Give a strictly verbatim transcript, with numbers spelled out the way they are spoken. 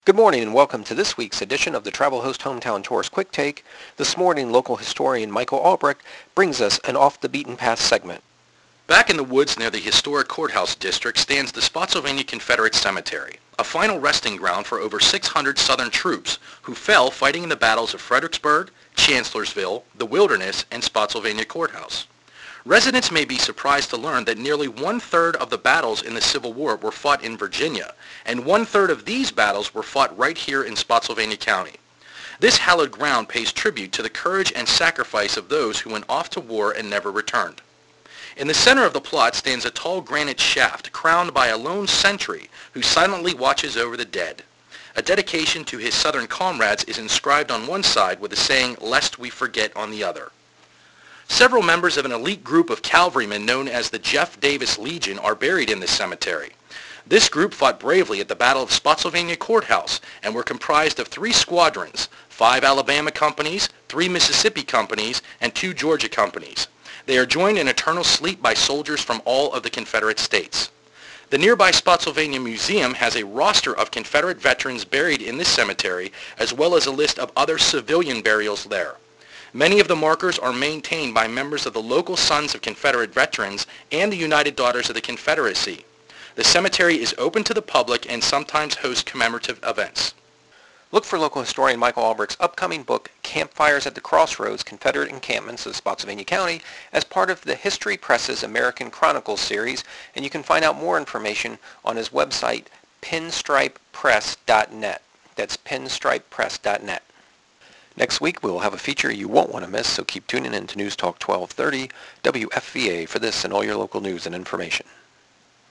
Good morning and welcome to this week's edition of the Travel Host Hometown Tourist Quick Take. This morning, local historian Michael Albrecht brings us an off-the-beaten-path segment. Back in the woods near the historic courthouse district stands the Spotsylvania Confederate Cemetery, a final resting ground for over six hundred Southern troops who fell fighting in the battles of Fredericksburg, Chancellorsville, the Wilderness, and Spotsylvania Courthouse. Residents may be surprised to learn that nearly one-third of the battles in the Civil War were fought in Virginia, and one-third of these battles were fought right here in Spotsylvania County. This hallowed ground pays tribute to the courage and sacrifice of those who went off to war and never returned. In the center of the plot stands a tall granite shaft crowned by a lone sentry who silently watches over the dead. A dedication to his Southern comrades is inscribed on one side with the saying, "Lest we forget," on the other. Several members of an elite group of cavalrymen known as the Jeff Davis Legion are buried in this cemetery. This group fought bravely at the Battle of Spotsylvania Courthouse and were comprised of three squadrons, five Alabama companies, three Mississippi companies, and two Georgia companies. They are joined in eternal sleep by soldiers from all of the Confederate states. The nearby Spotsylvania Museum has a roster of Confederate veterans buried in this cemetery, as well as a list of other civilian burials there. Many of the markers are maintained by members of the local Sons of Confederate Veterans and the United Daughters of the Confederacy. The cemetery is open to the public and sometimes hosts commemorative events. Look for local historian Michael Albrecht's upcoming book, Campfires at the Crossroads, Confederate Encampments of Spotsylvania County, as part of the History Press's American Chronicles series, and you can find out more information on his website, pinstripe press dot net. That's pinstripe press dot net. Next week, we will have a feature you won't want to miss, so keep tuning in to News Talk twelve thirty W F V A for this and all your local news and information.